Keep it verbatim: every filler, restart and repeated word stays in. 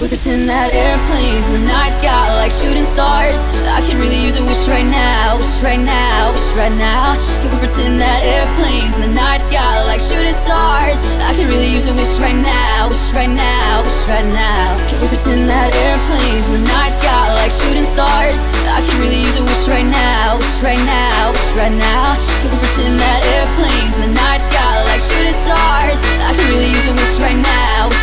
We pretend that airplanes in the night sky are like shooting stars. I could really use a wish right now, wish right now, wish right now. Can we pretend that airplanes in the night sky are like shooting stars? I could really use a wish right now, wish right now, wish right now. Can we pretend that airplanes in the night sky are like shooting stars? I could really use a wish right now, wish right now, wish right now. Can we pretend that airplanes in the night sky are like shooting stars? I could really use a wish right now.